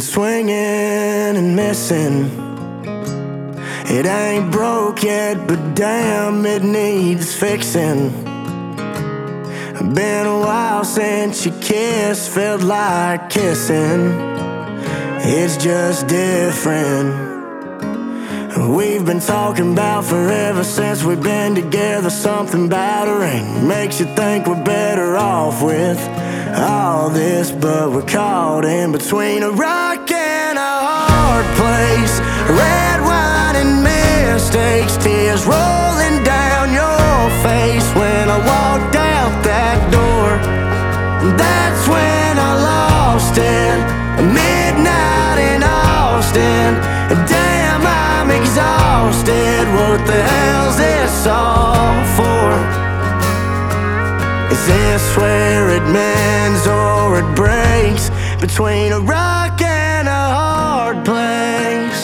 swinging and missing. It ain't broke yet, but damn, it needs fixing. Been a while since you kissed, felt like kissing. It's just different. We've been talking about forever since we've been together. Something about a ring makes you think we're better off with all this, but we're caught in between a rock and a hard place. Red wine and mistakes, tears rolling down your face. When I walked out that door, that's when I lost it. Midnight in Austin, damn, I'm exhausted. What the hell's this all for? Is this where it mends or it breaks? Between a rock and a hard place.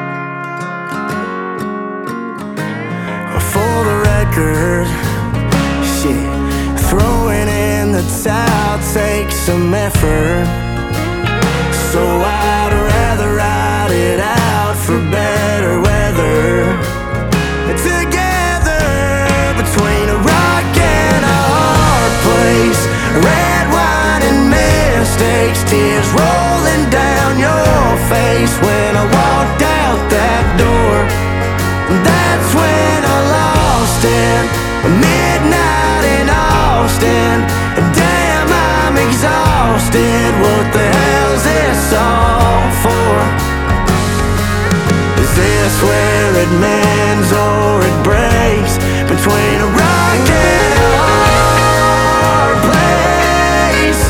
For the record, shit, throwing in the towel takes some effort. So I'd rather ride it out for better weather. Together, between a rock and a hard place. Red wine and mistakes, tears rolling down your face. When I walked out that door, that's when I lost it. Midnight in Austin, damn, I'm exhausted. What the hell's this all for? Is this where it mends or it breaks? Between a rock and a hard place.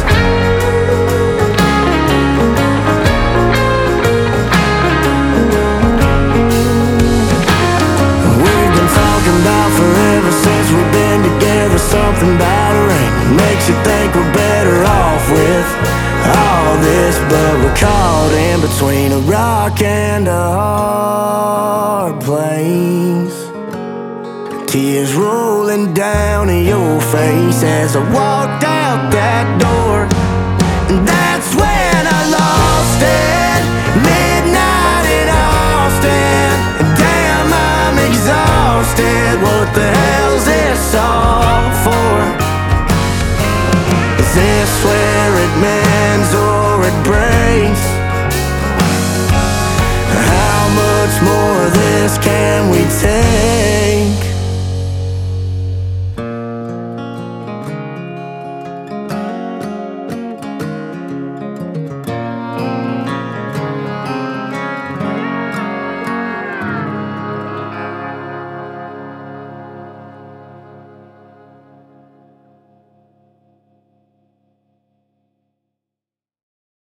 We've been talking about forever since we've been together. Something about a ring makes you think we're better off with all this, but we're caught in between a rock and a hard place. Tears rolling down your face as I walked out that door, and that's when I lost it. Midnight in Austin, damn, I'm exhausted. What the hell's this all for? Is this where it mends or it breaks? How much more of this can we take?